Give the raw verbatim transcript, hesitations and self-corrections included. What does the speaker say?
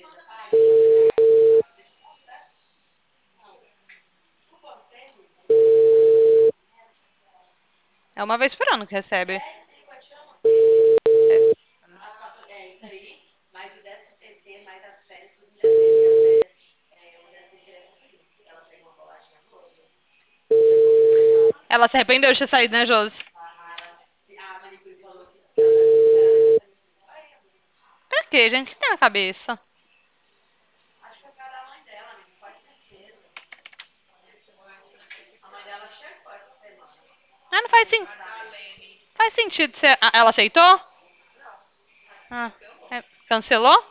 É uma vez por ano que recebe. Ela se arrependeu de ter saído, né, Josi? Pra quê, gente? O que tem na cabeça? Ah, não faz, sen... faz sentido ser. Ah, ela aceitou? Ah, é. Cancelou?